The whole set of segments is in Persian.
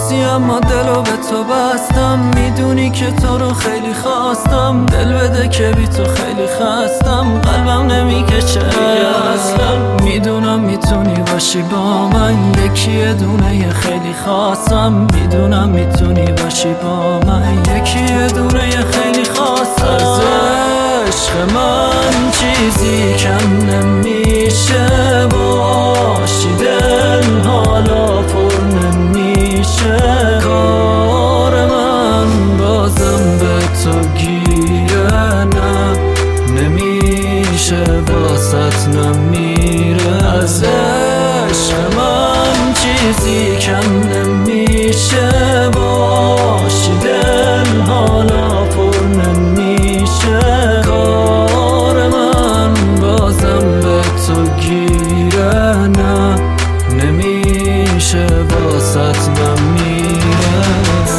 نیستی اما دلو به تو بستم. میدونی که تو رو خیلی خواستم، دل بده که بی تو خیلی خستم. قلبم نمیکشه اصلا، میدونم میتونی باشی با من. یکی دونه خیلی خاصم، میدونم میتونی باشی با من. یکی دونه خیلی خاصم. از عشق من چیزی کم نمیشه، باشی دل حالا پر نمیشه. کار من بازم به تو گیره، نه نمیشه واسط نمیره. از عشق من چیزی کم نمیشه، باشی دل حالا پر نمیشه. کار من بازم به تو گیره، نه نمیشه واسط نمیره.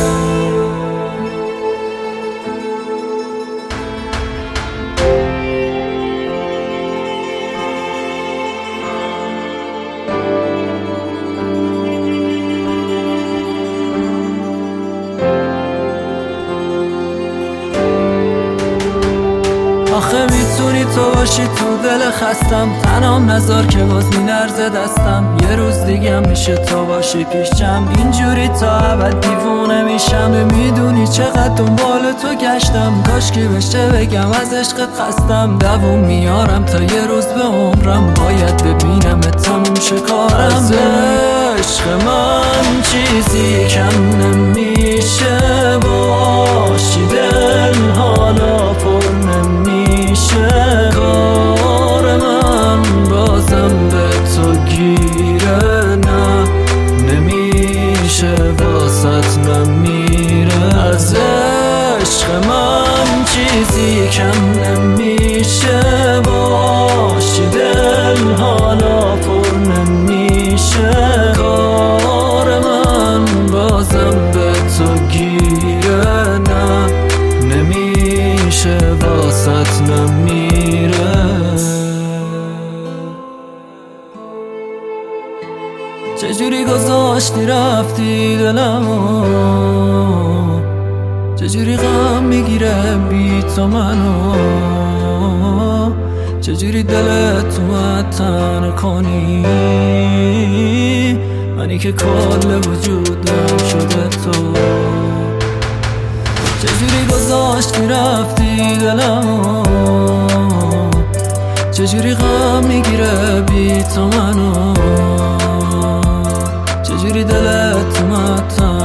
آخه میتونی تو باشی تو دل خستم، تنام نذار که باز میلرزه دستم. یه روز دیگه میشه تو باشی پیشم، اینجوری تا ابد دیوونه میشم. میدونی چقدر دنبال تو گشتم، کاش که بشه بگم از عشقت خستم. دووم میارم تا یه روز به عمرم، باید ببینم تموم شه کارم. از عشق من چیزی کم نمیشه، باشی دل حالا پر نمیشه. کار من بازم به تو گیره، نه نمیشه واسط نمیره. از عشق من چیزی کم نمیشه، باشی دل حالا پر نمیشه. کار من بازم به تو گیره، نه نمیشه واسط نمیره. چجوری گذاشتی رفتی دلمو، چجوری غم میگیره بی تو منو. چجوری دلت اومد تنها کنی منی که کل وجودم شده تو. چجوری گذاشتی رفتی دلمو، چجوری غم میگیره بی تو منو. چجوری دلت اومد